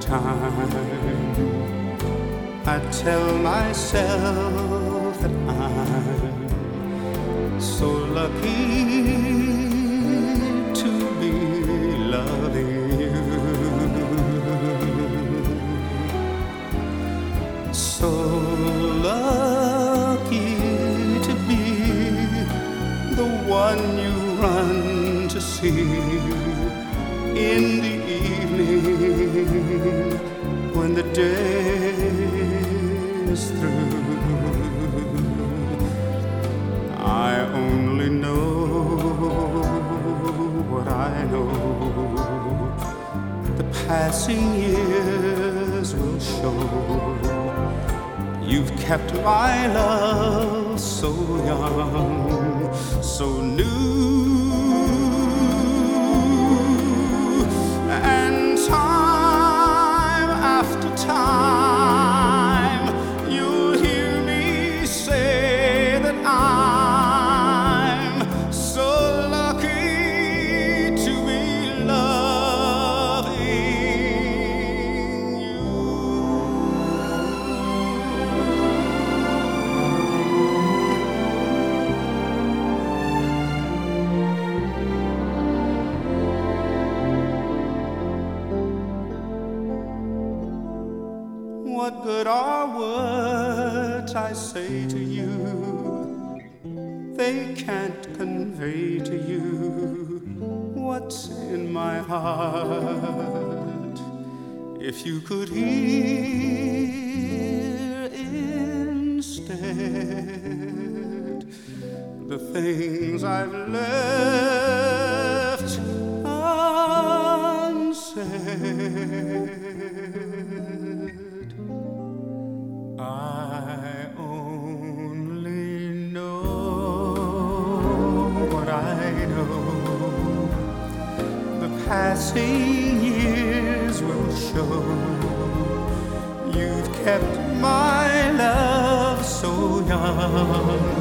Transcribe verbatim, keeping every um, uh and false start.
time, I tell myself that I'm so lucky to be loving you, so lucky to be the one you run to see in the evening when the day is through. I only know what I know. The passing years will show. You've kept my love so young, so new. And time after time, you'll hear me say that I'm so lucky to be loving you. What good are words I say to you? They can't convey to you what's in my heart. If you could hear instead the things I've left unsaid, I only know what I know. The passing years will show. You've kept my love so young,